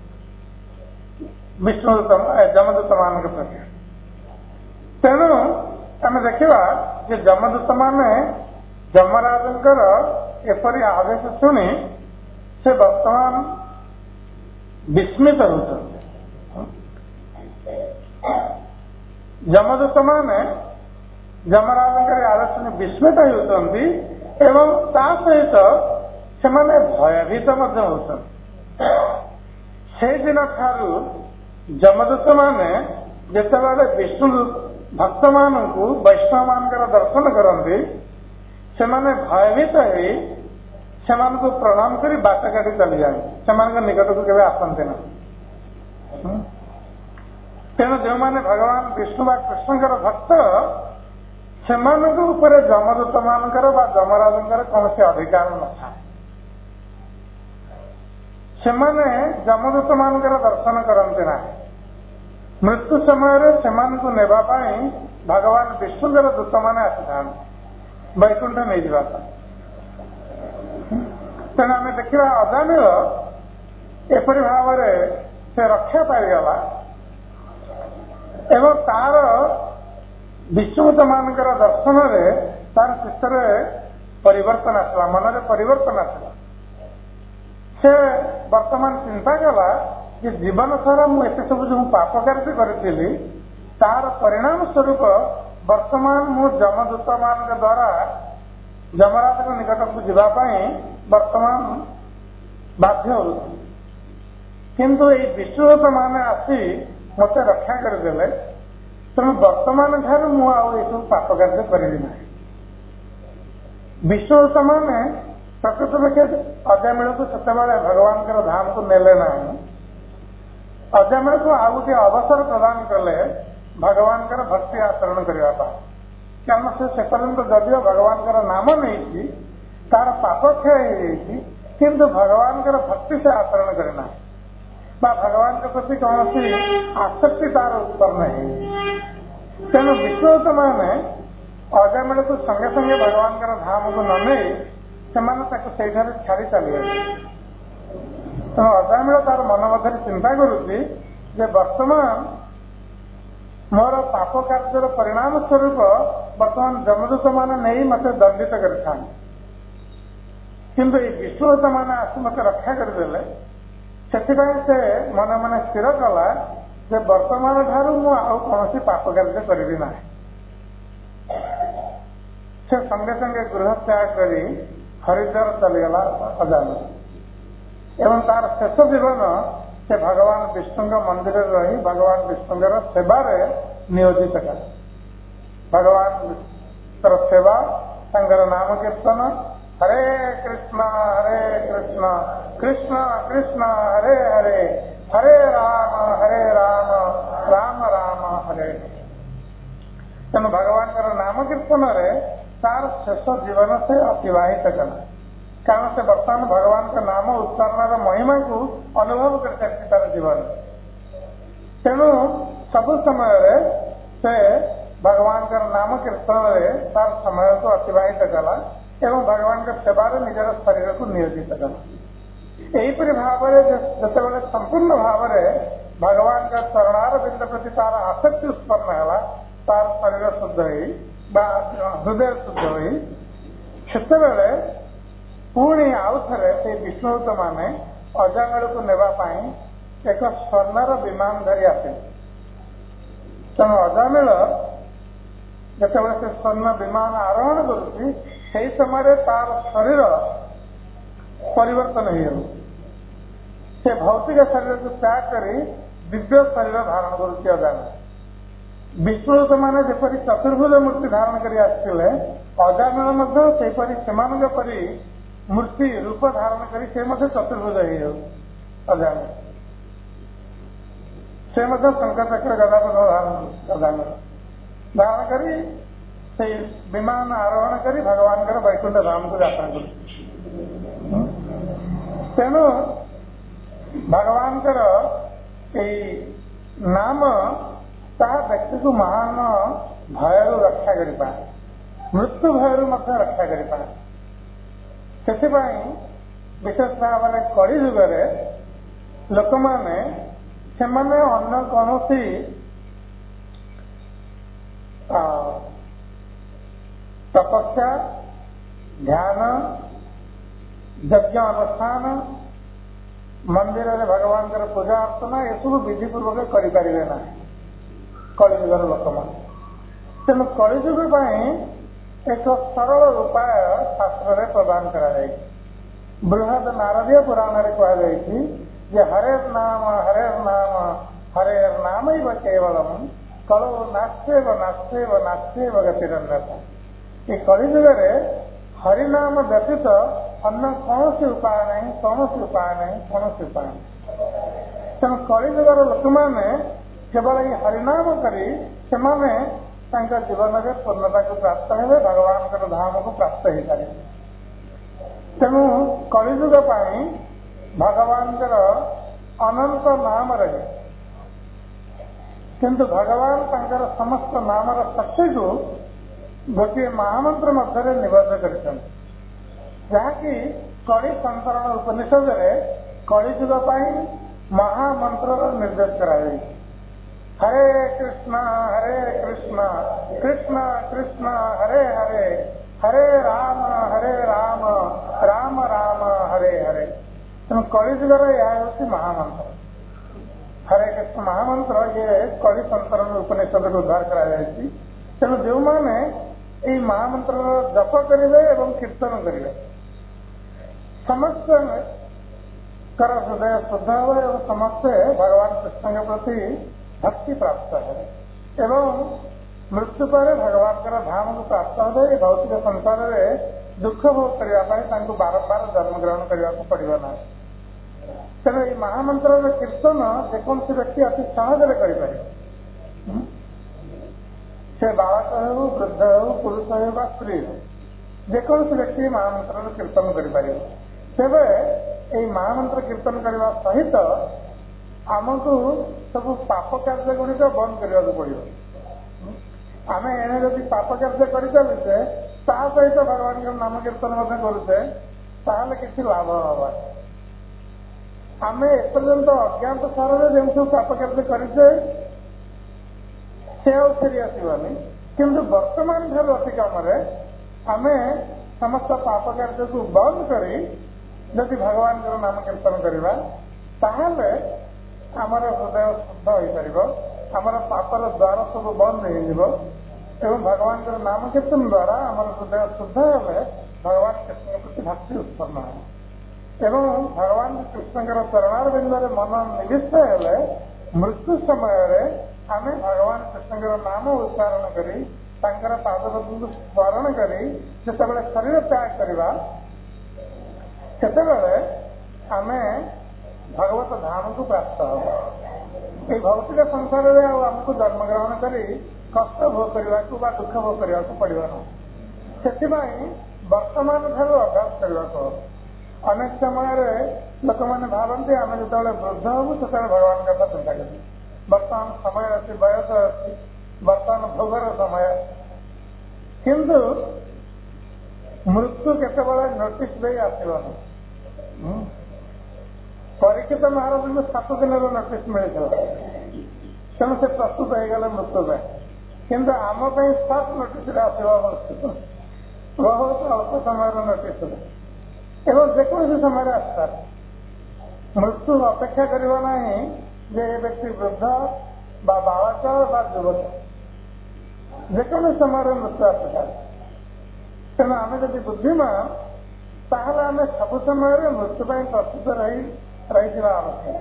ବିଷ୍ଣୁ ଯମଦୂତ ମାନଙ୍କ ପ୍ରତି। ତେଣୁ ଆମେ ଦେଖିବା ଯେ ଯମଦୂତ ମାନେ ଯମରାଜଙ୍କର ଏପରି ଆଦେଶ ଶୁଣି ସେ ବର୍ତ୍ତମାନ ବିସ୍ମିତ ହେଉଛନ୍ତି। ଯମଦୂତ ମାନେ ଯମରାଜଙ୍କର ଆଦେଶ ଶୁଣି ବିସ୍ମିତ ହେଉଛନ୍ତି ଏବଂ ତା ସହିତ ସେମାନେ ଭୟଭୀତ ମଧ୍ୟ ହେଉଛନ୍ତି। ସେଦିନ ଠାରୁ ଯମଦୂତ ମାନେ ଯେତେବେଳେ ବିଷ୍ଣୁ ଭକ୍ତ ମାନଙ୍କୁ ବୈଷ୍ଣବ ମାନଙ୍କର ଦର୍ଶନ କରନ୍ତି ସେମାନେ ଭୟଭୀତ ହେଇ ସେମାନଙ୍କୁ ପ୍ରଣାମ କରି ବାଟ କାଟି ଚାଲିଯାଆନ୍ତି। ସେମାନଙ୍କ ନିକଟକୁ କେବେ ଆସନ୍ତି ନାହିଁ। ତେଣୁ ଯେଉଁମାନେ ଭଗବାନ ବିଷ୍ଣୁ ବା କୃଷ୍ଣଙ୍କର ଭକ୍ତ ସେମାନଙ୍କ ଉପରେ ଯମଦୂତ ମାନଙ୍କର ବା ଯମରାଜଙ୍କର କୌଣସି ଅଧିକାର ନଥାଏ। ସେମାନେ ଯମଦୂତ ମାନଙ୍କର ଦର୍ଶନ କରନ୍ତି ନାହିଁ। ମୃତ୍ୟୁ ସମୟରେ ସେମାନଙ୍କୁ ନେବା ପାଇଁ ଭଗବାନ ବିଷ୍ଣୁଙ୍କର ଦୂତମାନେ ଆସିଥାନ୍ତି ବୈକୁଣ୍ଠ ନେଇଯିବା ପାଇଁ। ତେଣୁ ଆମେ ଦେଖିବା ଅଜାମିଳ ଏପରି ଭାବରେ ସେ ରକ୍ଷା ପାଇଗଲା ଏବଂ ତାର ବିଷ୍ଣୁଦୂତ ମାନଙ୍କର ଦର୍ଶନରେ ତାର ଚିତ୍ତରେ ପରିବର୍ତ୍ତନ ଆସିଲା, ମନରେ ପରିବର୍ତ୍ତନ ଆସିଲା। ସେ ବର୍ତ୍ତମାନ ଚିନ୍ତା କଲା ଯେ ଜୀବନ ସାରା ମୁଁ ଏତେ ସବୁ ଯେଉଁ ପାପ କାର୍ଯ୍ୟ କରିଥିଲି ତାର ପରିଣାମ ସ୍ୱରୂପ ବର୍ତ୍ତମାନ ମୁଁ ଯମଦୂତ ମାନଙ୍କ ଦ୍ୱାରା ଯମରାଜଙ୍କ ନିକଟକୁ ଯିବା ପାଇଁ ବର୍ତ୍ତମାନ ବାଧ୍ୟ ହେଉଛି। କିନ୍ତୁ ଏଇ ବିଷ୍ଣୁଦୂତ ମାନେ ଆସି ମୋତେ ରକ୍ଷା କରିଦେଲେ ତେଣୁ ବର୍ତ୍ତମାନ ଠାରୁ ମୁଁ ଆଉ ଏସବୁ ପାପ କାର୍ଯ୍ୟ କରିବି ନାହିଁ। ବିଷ୍ଣୁଦୂତ ମାନେ ପ୍ରକୃତ ପକ୍ଷେ ଅଜାମିଳକୁ ସେତେବେଳେ ଭଗବାନଙ୍କର ଧାମକୁ ନେଲେ ନାହିଁ। ଅଜାମିଳକୁ ଆଉ ଗୋଟିଏ ଅବସର ପ୍ରଦାନ କଲେ ଭଗବାନଙ୍କର ଭକ୍ତି ଆଚରଣ କରିବା ପାଇଁ। କାରଣ ସେ ପର୍ଯ୍ୟନ୍ତ ଯଦିଓ ଭଗବାନଙ୍କର ନାମ ନେଇଛି ତାର ପାପ କ୍ଷୟ ହେଇଯାଇଛି କିନ୍ତୁ ଭଗବାନଙ୍କର ଭକ୍ତି ସେ ଆଚରଣ କରେ ନାହିଁ ବା ଭଗବାନଙ୍କ ପ୍ରତି କୌଣସି ଆସକ୍ତି ତାର ଉତ୍ପନ୍ନ ହେଇଛି। ତେଣୁ ବିଷ୍ଣୁଦୂତ ମାନେ ଅଜାମିଳକୁ ସଙ୍ଗେ ସଙ୍ଗେ ଭଗବାନଙ୍କର ଧାମକୁ ନ ନେଇ ସେମାନେ ତାକୁ ସେଇଠାରେ ଛାଡ଼ି ଚାଲିଗଲେ। ତେଣୁ ଅଜାମିଳ ତାର ମନ ମଧ୍ୟରେ ଚିନ୍ତା କରୁଛି ଯେ ବର୍ତ୍ତମାନ ମୋର ପାପ କାର୍ଯ୍ୟର ପରିଣାମ ସ୍ୱରୂପ ବର୍ତ୍ତମାନ ଯମଦୂତ ମାନେ ନେଇ ମୋତେ ଦଣ୍ଡିତ କରିଥାନ୍ତି କିନ୍ତୁ ଏଇ ବିଷ୍ଣୁଦୂତ ମାନେ ଆସି ମୋତେ ରକ୍ଷା କରିଦେଲେ। ସେଥିପାଇଁ ସେ ମନେ ମନେ ସ୍ଥିର କଲା ଯେ ବର୍ତ୍ତମାନ ଠାରୁ ମୁଁ ଆଉ କୌଣସି ପାପ କାର୍ଯ୍ୟ କରିବି ନାହିଁ। ସେ ସଙ୍ଗେ ସଙ୍ଗେ ଗୃହ ତ୍ୟାଗ କରି ହରିଦ୍ୱାର ଚାଲିଗଲା ଅଜାମିଳ ଏବଂ ତାର ଶେଷ ଜୀବନ ସେ ଭଗବାନ ବିଷ୍ଣୁଙ୍କ ମନ୍ଦିରରେ ରହି ଭଗବାନ ବିଷ୍ଣୁଙ୍କର ସେବାରେ ନିୟୋଜିତ କଲେ। ଭଗବାନଙ୍କର ସେବା ତାଙ୍କର ନାମ କୀର୍ତ୍ତନ ହରେ କୃଷ୍ଣ କୃଷ୍ଣ କୃଷ୍ଣ ହରେ ହରେ ହରେ ରାମ ରାମ ରାମ ହରେ। ତେଣୁ ଭଗବାନଙ୍କର ନାମ କୀର୍ତ୍ତନରେ ତାର ଶେଷ ଜୀବନ ସେ ଅତିବାହିତ କଲା। କାରଣ ସେ ବର୍ତ୍ତମାନ ଭଗବାନଙ୍କ ନାମ ଉଚ୍ଚାରଣର ମହିମାକୁ ଅନୁଭବ କରିସାରିଛି ତାର ଜୀବନରେ। ତେଣୁ ସବୁ ସମୟରେ ସେ ଭଗବାନଙ୍କର ନାମ କୀର୍ତ୍ତନରେ ତାର ସମୟକୁ ଅତିବାହିତ କଲା ଏବଂ ଭଗବାନଙ୍କ ସେବାରେ ନିଜର ଶରୀରକୁ ନିୟୋଜିତ କଲା। ଏହିପରି ଭାବରେ ଯେତେବେଳେ ସମ୍ପୂର୍ଣ୍ଣ ଭାବରେ ଭଗବାନଙ୍କ ଚରଣାର ବିନ୍ଦ ପ୍ରତି ତାର ଆସକ୍ତି ଉତ୍ପନ୍ନ ହେଲା ତାର ଶରୀର ଶୁଦ୍ଧ ହୋଇ ବା ହୃଦୟ ଶୁଦ୍ଧ ହୋଇ ସେତେବେଳେ ପୁଣି ଆଉ ଥରେ ସେଇ ବିଷ୍ଣୁଦୂତ ମାନେ ଅଜାମିଳକୁ ନେବା ପାଇଁ ଏକ ସ୍ୱର୍ଣ୍ଣର ବିମାନ ଧରି ଆସିଲେ। ତେଣୁ ଅଜାମିଳ ଯେତେବେଳେ ସେ ସ୍ୱର୍ଣ୍ଣ ବିମାନ ଆରୋହଣ କରୁଛି ସେହି ସମୟରେ ତାର ଶରୀର ପରିବର୍ତ୍ତନ ହେଇଯାଉଛି। ସେ ଭୌତିକ ଶରୀରକୁ ତ୍ୟାଗ କରି ଦିବ୍ୟ ଶରୀର ଧାରଣ କରୁଛି ଅଜାମିଳ। ବିଷ୍ଣୁଦୂତ ମାନେ ଯେପରି ଚତୁର୍ଭୁଜ ମୂର୍ତ୍ତି ଧାରଣ କରି ଆସିଥିଲେ ଅଜାମିଳ ମଧ୍ୟ ସେହିପରି ସେମାନଙ୍କ ପରି ମୂର୍ତ୍ତି ରୂପ ଧାରଣ କରି ସେ ମଧ୍ୟ ଚତୁର୍ଭୁଜ ହେଇଯାଉଛି। ଅଜାମିଳ ସେ ମଧ୍ୟ ଶଙ୍ଖଚକ୍ର ଗଦାପଦ୍ମ ଅଜାମିଳ ଧାରଣ କରି ସେଇ ବିମାନ ଆରୋହଣ କରି ଭଗବାନଙ୍କର ବୈକୁଣ୍ଠ ଧାମକୁ ଯାତ୍ରା କରୁଛି। ତେଣୁ ଭଗବାନଙ୍କର ଏଇ ନାମ ତାହା ବ୍ୟକ୍ତିକୁ ମହାନ ଭୟରୁ ରକ୍ଷା କରିପାରେ, ମୃତ୍ୟୁ ଭୟରୁ ମଧ୍ୟ ରକ୍ଷା କରିପାରେ। ସେଥିପାଇଁ ବିଶେଷ ଭାବରେ କଳି ଯୁଗରେ ଲୋକମାନେ ସେମାନେ ଅନ୍ୟ କୌଣସି ତପସ୍ୟା, ଧ୍ୟାନ, ଯଜ୍ଞ ଅନୁଷ୍ଠାନ, ମନ୍ଦିରରେ ଭଗବାନଙ୍କର ପୂଜା ଅର୍ଚ୍ଚନା ଏସବୁ ବିଧିପୂର୍ବକ କରିପାରିବେ ନାହିଁ କଳିଯୁଗର ଲୋକମାନେ। ତେଣୁ କଳିଯୁଗ ପାଇଁ ଏକ ସରଳ ଉପାୟ ଶାସ୍ତ୍ରରେ ପ୍ରଦାନ କରାଯାଇଛି। ବୃହଦ ନାରଦୀୟ ପୁରାଣରେ କୁହାଯାଇଛି ଯେ ହରେର ନାମ କେବଳମ କଳୋ ନାସ୍ତେବ ନାସ୍ତେବ ନାସ୍ତେବ ଗତିରନ୍ୟଥ। ଏ କଳିଯୁଗରେ ହରିନାମ ବ୍ୟତୀତ ଅନ୍ୟ କୌଣସି ଉପାୟ ନାହିଁ, କୌଣସି ଉପାୟ ନାହିଁ, କୌଣସି ଉପାୟ ନାହିଁ। ତେଣୁ କଳିଯୁଗର ଲୋକମାନେ କେବଳ ଏହି ହରିନାମ କରି ସେମାନେ ତାଙ୍କ ଜୀବନରେ ପୂର୍ଣ୍ଣତାକୁ ପ୍ରାପ୍ତ ହେବେ, ଭଗବାନଙ୍କର ଧାମକୁ ପ୍ରାପ୍ତ ହେଇପାରିବେ। ତେଣୁ କଳିଯୁଗ ପାଇଁ ଭଗବାନଙ୍କର ଅନନ୍ତ ନାମ ରହେ, କିନ୍ତୁ ଭଗବାନ ତାଙ୍କର ସମସ୍ତ ନାମର ଶକ୍ତିକୁ ଗୋଟିଏ ମହାମନ୍ତ୍ର ମଧ୍ୟରେ ନିବଦ୍ଧ କରିଛନ୍ତି, ଯାହାକି କଳି ସନ୍ତରଣ ଉପନିଷଦରେ କଳିଯୁଗ ପାଇଁ ମହାମନ୍ତ୍ରର ନିର୍ଦ୍ଦେଶ କରାଯାଇଛି। ହରେ କୃଷ୍ଣ କୃଷ୍ଣ କୃଷ୍ଣ ହରେ ହରେ, ହରେ ରାମ ରାମ ରାମ ହରେ ହରେ। ତେଣୁ କଳିଯୁଗର ଏହା ହେଉଛି ମହାମନ୍ତ୍ର। ହରେ କୃଷ୍ଣ ମହାମନ୍ତ୍ର ଇଏ କଳି ସନ୍ତରଣ ଉପନିଷଦରୁ ଉଦ୍ଧାର କରାଯାଇଛି। ତେଣୁ ଯେଉଁମାନେ ଏହି ମହାମନ୍ତ୍ରର ଜପ କରିବେ ଏବଂ କୀର୍ତ୍ତନ କରିବେ ସମସ୍ତଙ୍କର ହୃଦୟ ଶୁଦ୍ଧ ହେବ ଏବଂ ସମସ୍ତେ ଭଗବାନ କୃଷ୍ଣଙ୍କ ପ୍ରତି ଭକ୍ତି ପ୍ରାପ୍ତ ହେବେ ଏବଂ ମୃତ୍ୟୁ ପରେ ଭଗବାନଙ୍କର ଧାମକୁ ପ୍ରାପ୍ତ ହେବେ। ଏ ଭୌତିକ ସଂସାରରେ ଦୁଃଖ ଭୋଗ କରିବା ପାଇଁ ତାଙ୍କୁ ବାରମ୍ବାର ଜନ୍ମଗ୍ରହଣ କରିବାକୁ ପଡ଼ିବ ନାହିଁ। ତେଣୁ ଏହି ମହାମନ୍ତ୍ରର କୀର୍ତ୍ତନ ଯେକୌଣସି ବ୍ୟକ୍ତି ଅତି ସହଜରେ କରିପାରିବ। ସେ ବାଳକ ହେଉ, ବୃଦ୍ଧ ହେଉ, ପୁରୁଷ ହେଉ ବା ସ୍ତ୍ରୀ ହେଉ, ଯେକୌଣସି ବ୍ୟକ୍ତି ମହାମନ୍ତ୍ରର କୀର୍ତ୍ତନ କରିପାରିବ। ତେବେ ଏହି ମହାମନ୍ତ୍ର କୀର୍ତ୍ତନ କରିବା ସହିତ ଆମକୁ ସବୁ ପାପ କାର୍ଯ୍ୟ ଗୁଡ଼ିକ ବନ୍ଦ କରିବାକୁ ପଡ଼ିବ। ଆମେ ଏଣେ ଯଦି ପାପ କାର୍ଯ୍ୟ କରିଚାଲୁଛେ ତା ସହିତ ଭଗବାନଙ୍କର ନାମ କୀର୍ତ୍ତନ ମଧ୍ୟ କରୁଛେ ତାହେଲେ କିଛି ଲାଭ ହବ। ଆମେ ଏପର୍ଯ୍ୟନ୍ତ ଅଜ୍ଞାତ ସ୍ତରରେ ଯେଉଁ ସବୁ ପାପ କାର୍ଯ୍ୟ କରିଛେ ସେ ଆଉ ଫେରି ଆସିବନି, କିନ୍ତୁ ବର୍ତ୍ତମାନ ଠାରୁ ଅତିକ୍ରମରେ ଆମେ ସମସ୍ତ ପାପ କାର୍ଯ୍ୟକୁ ବନ୍ଦ କରି ଯଦି ଭଗବାନଙ୍କର ନାମ କୀର୍ତ୍ତନ କରିବା ତାହେଲେ ଆମର ହୃଦୟ ଶୁଦ୍ଧ ହୋଇପାରିବ, ଆମର ପାପର ଦ୍ୱାର ସବୁ ବନ୍ଦ ହେଇଯିବ ଏବଂ ଭଗବାନଙ୍କର ନାମ କୀର୍ତ୍ତନ ଦ୍ୱାରା ଆମର ହୃଦୟ ଶୁଦ୍ଧ ହେଲେ ଭଗବାନ କୃଷ୍ଣଙ୍କ ପ୍ରତି ଭକ୍ତି ଉତ୍ପନ୍ନ ହେବ ଏବଂ ଭଗବାନ କୃଷ୍ଣଙ୍କର ଚରଣାର ବିନ୍ଦୁରେ ମନ ନିବିଷ୍ଟ ହେଲେ ମୃତ୍ୟୁ ସମୟରେ ଆମେ ଭଗବାନ କୃଷ୍ଣଙ୍କର ନାମ ଉଚ୍ଚାରଣ କରି ତାଙ୍କର ପାଦପଦ୍ମକୁ ସ୍ମରଣ କରି ଯେତେବେଳେ ଶରୀର ତ୍ୟାଗ କରିବା ସେତେବେଳେ ଆମେ ଭଗବତ ଧାମକୁ ପ୍ରାପ୍ତ ହେବ। ଏହି ଭୌତିକ ସଂସାରରେ ଆଉ ଆମକୁ ଜନ୍ମଗ୍ରହଣ କରି କଷ୍ଟ ଭୋଗ କରିବାକୁ ବା ଦୁଃଖ ଭୋଗ କରିବାକୁ ପଡ଼ିବ ନାହିଁ। ସେଥିପାଇଁ ବର୍ତ୍ତମାନ ଠାରୁ ଅଭ୍ୟାସ କରିବାକୁ ହେବ। ଅନେକ ସମୟରେ ଲୋକମାନେ ଭାବନ୍ତି ଆମେ ଯେତେବେଳେ ବୃଦ୍ଧ ହେବୁ ସେତେବେଳେ ଭଗବାନ କଥା ଚିନ୍ତା କରିବୁ। ବର୍ତ୍ତମାନ ସମୟ ଅଛି, ବୟସ ଅଛି, ବର୍ତ୍ତମାନ ଭୋଗର ସମୟ, କିନ୍ତୁ ମୃତ୍ୟୁ କେତେବେଳେ ନୋଟିସ୍ ଦେଇ ଆସିବନି। ପରୀକ୍ଷିତ ମହାରାଜଙ୍କୁ 7 ଦିନର ନୋଟିସ୍ ମିଳିଥିଲା, ତେଣୁ ସେ ପ୍ରସ୍ତୁତ ହେଇଗଲେ ମୃତ୍ୟୁ ପାଇଁ, କିନ୍ତୁ ଆମ ପାଇଁ ସଟ୍ ନୋଟିସ୍ରେ ଆସିବ ମୃତ୍ୟୁ, ବହୁତ ଅଳ୍ପ ସମୟର ନୋଟିସ୍ ଏବଂ ଯେକୌଣସି ସମୟରେ ଆସିପାରେ। ମୃତ୍ୟୁ ଅପେକ୍ଷା କରିବ ନାହିଁ ଯେ ଏ ବ୍ୟକ୍ତି ବୃଦ୍ଧ ବା ବାଳକ ବା ଯୁବକ, ଯେକୌଣସି ସମୟରେ ମୃତ୍ୟୁ ଆସିପାରେ। ତେଣୁ ଆମେ ଯଦି ବୁଦ୍ଧିମାନ ତାହେଲେ ଆମେ ସବୁ ସମୟରେ ମୃତ୍ୟୁ ପାଇଁ ପ୍ରସ୍ତୁତ ରହିଥିବା ଆବଶ୍ୟକ।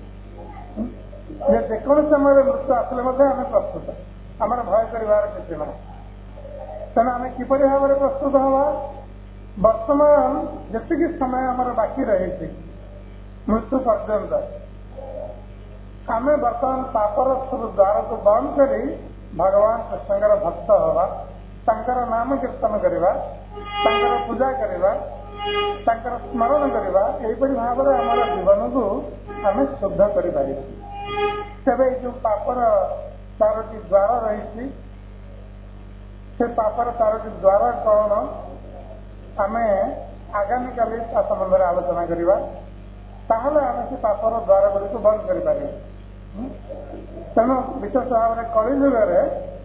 ଯେକୌଣସି ସମୟରେ ମୃତ୍ୟୁ ଆସିଲେ ମଧ୍ୟ ଆମେ ପ୍ରସ୍ତୁତ, ଆମର ଭୟ କରିବାର କିଛି ନାହିଁ। ତେଣୁ ଆମେ କିପରି ଭାବରେ ପ୍ରସ୍ତୁତ ହେବା? ବର୍ତ୍ତମାନ ଯେତିକି ସମୟ ଆମର ବାକି ରହିଛି ମୃତ୍ୟୁ ପର୍ଯ୍ୟନ୍ତ ଆମେ ବର୍ତ୍ତମାନ ପାପର ସବୁ ଦ୍ୱାରକୁ ବନ୍ଦ କରି ଭଗବାନ କୃଷ୍ଣଙ୍କର ଭକ୍ତ ହେବା, ତାଙ୍କର ନାମ କୀର୍ତ୍ତନ କରିବା, ତାଙ୍କର ପୂଜା କରିବା, ତାଙ୍କର ସ୍ମରଣ କରିବା, ଏହିପରି ଭାବରେ ଆମର ଜୀବନକୁ ଆମେ ଶୁଦ୍ଧ କରିପାରିବା। ତେବେ ଏଇ ଯୋଉ ପାପର 4ଟି ଦ୍ୱାର ରହିଛି, ସେ ପାପର 4ଟି ଦ୍ୱାର କଣ, ଆମେ ଆଗାମୀକାଲି ତା ସମ୍ବନ୍ଧରେ ଆଲୋଚନା କରିବା। ତାହେଲେ ଆମେ ସେ ପାପର ଦ୍ୱାର ଗୁଡ଼ିକୁ ବନ୍ଦ କରିପାରିବା। ତେଣୁ ବିଶେଷ ଭାବରେ କଳିଯୁଗରେ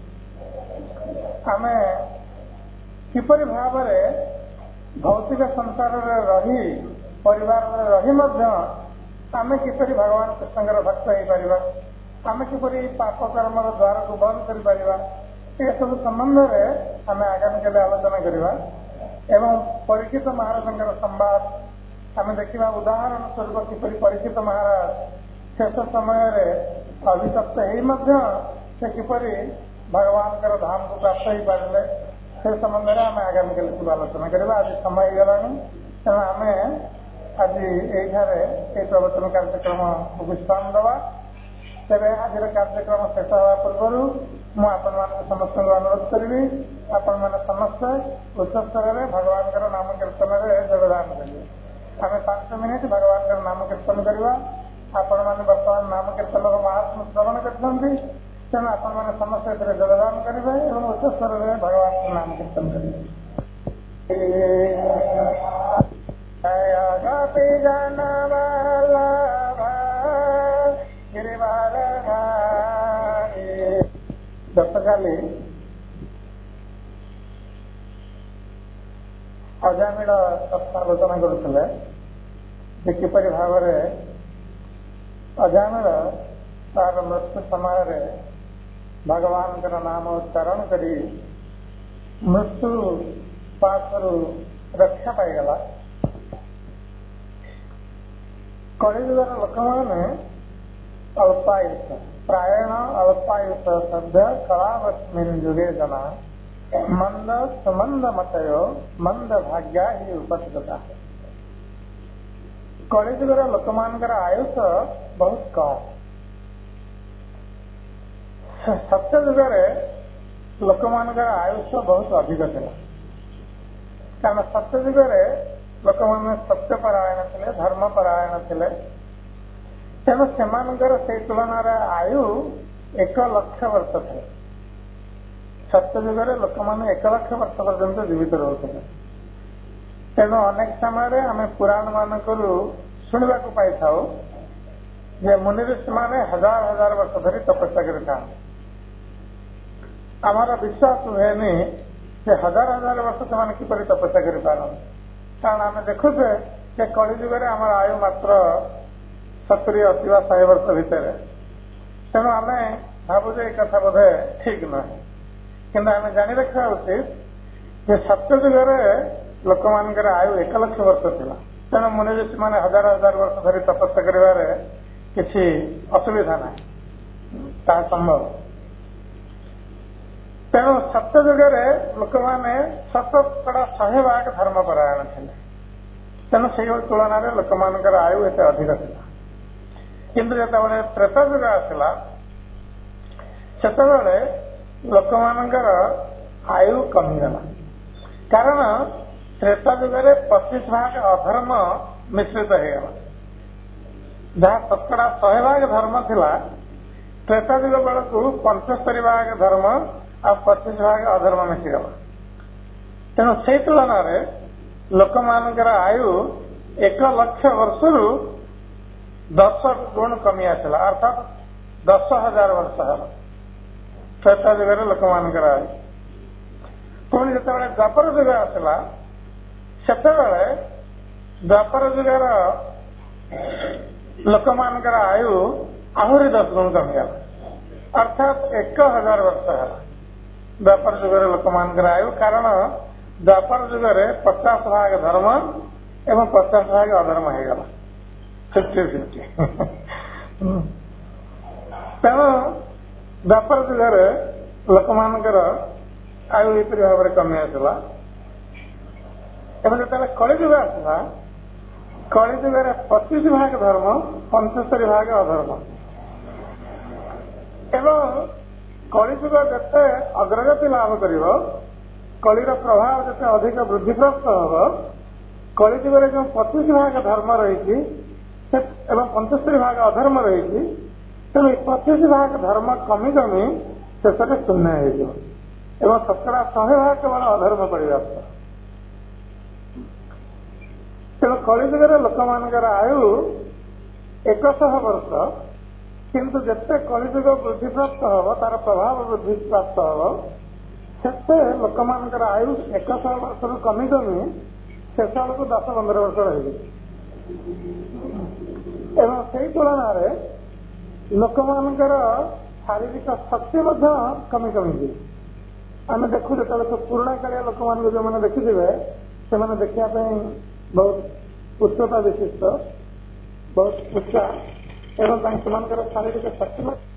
ଆମେ କିପରି ଭାବରେ ଭୌତିକ ସଂସାରରେ ରହି, ପରିବାରରେ ରହି ମଧ୍ୟ ଆମେ କିପରି ଭଗବାନ କୃଷ୍ଣଙ୍କର ଭକ୍ତ ହେଇପାରିବା, ଆମେ କିପରି ପାପ କର୍ମର ଦ୍ୱାରକୁ ବନ୍ଦ କରିପାରିବା, ଏସବୁ ସମ୍ବନ୍ଧରେ ଆମେ ଆଗାମୀକାଲି ଆଲୋଚନା କରିବା। ଏବଂ ପରୀକ୍ଷିତ ମହାରାଜଙ୍କର ସମ୍ବାଦ ଆମେ ଦେଖିବା। ଉଦାହରଣ ସ୍ୱରୂପ କିପରି ପରୀକ୍ଷିତ ମହାରାଜ ଶେଷ ସମୟରେ ଅଭିଶପ୍ତ ହେଇ ମଧ୍ୟ ସେ କିପରି ଭଗବାନଙ୍କର ଧାମକୁ ପ୍ରାପ୍ତ ହେଇପାରିଲେ, ସେ ସମ୍ବନ୍ଧରେ ଆମେ ଆଗାମୀକାଲି ସବୁ ଆଲୋଚନା କରିବା। ଆଜି ସମୟ ହେଇଗଲାଣି, ତେଣୁ ଆମେ ଆଜି ଏଇଠାରେ এই ପ୍ରବଚନ କାର୍ଯ୍ୟକ୍ରମକୁ ବିଶ୍ରାମ ଦେବା। ତେବେ ଆଜିର କାର୍ଯ୍ୟକ୍ରମ ଶେଷ ହେବା ପୂର୍ବରୁ ମୁଁ ଆପଣମାନଙ୍କୁ ସମସ୍ତଙ୍କୁ ଅନୁରୋଧ କରିବି, ଆପଣମାନେ ସମସ୍ତେ ଉଚ୍ଚସ୍ତରରେ ଭଗବାନଙ୍କର ନାମ କୀର୍ତ୍ତନରେ ଯୋଗଦାନ କରିବେ। ଆମେ 5 ମିନିଟ୍ ଭଗବାନଙ୍କର ନାମ କୀର୍ତ୍ତନ କରିବା। ଆପଣମାନେ ବର୍ତ୍ତମାନ ନାମ କୀର୍ତ୍ତନର ମହାତ୍ମ୍ୟ ଶ୍ରବଣ କରିଛନ୍ତି, ତେଣୁ ଆପଣମାନେ ସମସ୍ତେ ଏଥିରେ ଯୋଗଦାନ କରିବେ ଏବଂ ଉଚ୍ଚସ୍ତରରେ ଭଗବାନଙ୍କର ନାମ କୀର୍ତ୍ତନ କରିବେ। ଗତକାଲି ଅଜାମିଳ ଆଲୋଚନା କରୁଥିଲେ ଯେ କିପରି ଭାବରେ ଅଜାମିଳ ତାର ମୃତ୍ୟୁ ସମୟରେ ଭଗବାନଙ୍କର ନାମ ଉଚ୍ଚାରଣ କରି ମୃତ୍ୟୁ ପାଶରୁ ରକ୍ଷା ପାଇଗଲା। କଳିଯୁଗର ଲୋକମାନେ ଅଳ୍ପାୟୁଷ, ପ୍ରାୟଣ ଅଳ୍ପାୟୁଷ ସଦ୍ୟ କଳାବସ୍ମିନ୍ ଯୁଗେ ଜନା ମନ୍ଦ ସୁମନ୍ଦ ମତୟ ମନ୍ଦ ଭାଗ୍ୟା ହି ଉପସ୍ଥିତା। କଳିଯୁଗର ଲୋକମାନଙ୍କର ଆୟୁଷ ବହୁତ କମ୍। ସତ୍ୟ ଯୁଗରେ ଲୋକମାନଙ୍କର ଆୟୁଷ ବହୁତ ଅଧିକ ଥିଲା। କାରଣ ସତ୍ୟ ଯୁଗରେ ଲୋକମାନେ ସତ୍ୟପରାୟଣ ଥିଲେ, ଧର୍ମପରାୟଣ ଥିଲେ। ତେଣୁ ସେମାନଙ୍କର ସେଇ ତୁଳନାରେ ଆୟୁ 1 ଲକ୍ଷ ବର୍ଷ ଥିଲା। ସତ୍ୟ ଯୁଗରେ ଲୋକମାନେ 1 ଲକ୍ଷ ବର୍ଷ ପର୍ଯ୍ୟନ୍ତ ଜୀବିତ ରହୁଥିଲେ। ତେଣୁ ଅନେକ ସମୟରେ ଆମେ ପୁରାଣ ମାନଙ୍କରୁ ଶୁଣିବାକୁ ପାଇଥାଉ ଯେ ମୁନି ଋଷିମାନେ 1000 ବର୍ଷ ଧରି ତପସ୍ୟା କରିଥାନ୍ତି। ଆମର ବିଶ୍ୱାସ ହୁଏନି ଯେ 1000 ବର୍ଷ ସେମାନେ କିପରି ତପସ୍ୟା କରିପାରନ୍ତି। କାରଣ ଆମେ ଦେଖୁଛେ ଯେ କଳିଯୁଗରେ ଆମର ଆୟୁ ମାତ୍ର 70, 80 ବା 100 ବର୍ଷ ଭିତରେ। ତେଣୁ ଆମେ ଭାବୁଛେ ଏ କଥା ବୋଧେ ଠିକ ନୁହେଁ। କିନ୍ତୁ ଆମେ ଜାଣି ରଖିବା ଉଚିତ ଯେ ସତ୍ୟ ଯୁଗରେ ଲୋକମାନଙ୍କର ଆୟୁ 1 ଲକ୍ଷ ବର୍ଷ ଥିଲା। ତେଣୁ ମୁନି ଋଷିମାନେ 1000 ବର୍ଷ ଧରି ତପସ୍ୟା କରିବାରେ କିଛି ଅସୁବିଧା ନାହିଁ, ତାହା ସମ୍ଭବ। ତେଣୁ ସତ୍ୟ ଯୁଗରେ ଲୋକମାନେ 100% ଧର୍ମପରାୟଣ ଥିଲେ। ତେଣୁ ସେଇଭଳି ତୁଳନାରେ ଲୋକମାନଙ୍କର ଆୟୁ ଏତେ ଅଧିକ ଥିଲା। କିନ୍ତୁ ଯେତେବେଳେ ତ୍ରେତା ଯୁଗ ଆସିଲା, ସେତେବେଳେ ଲୋକମାନଙ୍କର ଆୟୁ କମିଗଲା। କାରଣ ତ୍ରେତା ଯୁଗରେ 25% ଅଧର୍ମ ମିଶ୍ରିତ ହେଇଗଲା। ଯାହା 100% ଧର୍ମ ଥିଲା, ତ୍ରେତା ଯୁଗ ବେଳକୁ 75% ଧର୍ମ ଆଉ 25% ଅଧର୍ମ ମିଶିଗଲା। ତେଣୁ ସେଇ ତୁଳନାରେ ଲୋକମାନଙ୍କର ଆୟୁ 1 ଲକ୍ଷ ବର୍ଷରୁ 10 ଗୁଣ କମି ଆସିଲା, ଅର୍ଥାତ୍ 10,000 ବର୍ଷ ହେଲା ତ୍ରେତା ଯୁଗରେ ଲୋକମାନଙ୍କର ଆୟୁ। ପୁଣି ଯେତେବେଳେ ଦ୍ୱାପର ଯୁଗ ଆସିଲା, ସେତେବେଳେ ଦ୍ୱାପର ଯୁଗର ଲୋକମାନଙ୍କର ଆୟୁ ଆହୁରି 10 ଗୁଣ କମିଗଲା, ଅର୍ଥାତ୍ 1000 ବର୍ଷ ହେଲା ଦ୍ୱାପର ଯୁଗରେ ଲୋକମାନଙ୍କର ଆୟୁ। କାରଣ ଦ୍ୱାପର ଯୁଗରେ 50% ଧର୍ମ ଏବଂ 50% ଅଧର୍ମ ହେଇଗଲା, 50-50। ତେଣୁ ଦ୍ୱାପର ଯୁଗରେ ଲୋକମାନଙ୍କର ଆୟୁ ଏପରି ଭାବରେ କମି ଆସିଲା। ଏବଂ ଯେତେବେଳେ କଳିଯୁଗ ଆସିଲା, କଳିଯୁଗରେ 25% ଧର୍ମ, 75% ଅଧର୍ମ। ଏବଂ କଳିଯୁଗ ଯେତେ ଅଗ୍ରଗତି ଲାଭ କରିବ, କଳିର ପ୍ରଭାବ ଯେତେ ଅଧିକ ବୃଦ୍ଧିପ୍ରାପ୍ତ ହେବ, कलिजुगरे जो 25 भाग धर्म रही एवं 75 भाग अधर्म रही तेणु 25 भाग धर्म कमी कमी शेष में शून्य हो शतकड़ा 100 भाग केवल अधर्म पड़ा तेणु कलिजुगरे लोक मान आयु 100 वर्ष किंतु जिते कलिजुग वृद्धि प्राप्त हम तार प्रभाव वृद्धि प्राप्त हम से लोक मान आयु 100 वर्ष कमी कमी शेष बेलू 10-15 वर्ष रही से तुलन लोक मान शारीरिक शक्ति कमी कमी आम देखु जो पुराणा कालिया लोक मान जो मैंने देखिथे से देखा बहुत उच्चता विशिष्ट बहुत उच्चा एवं शारीरिक शक्ति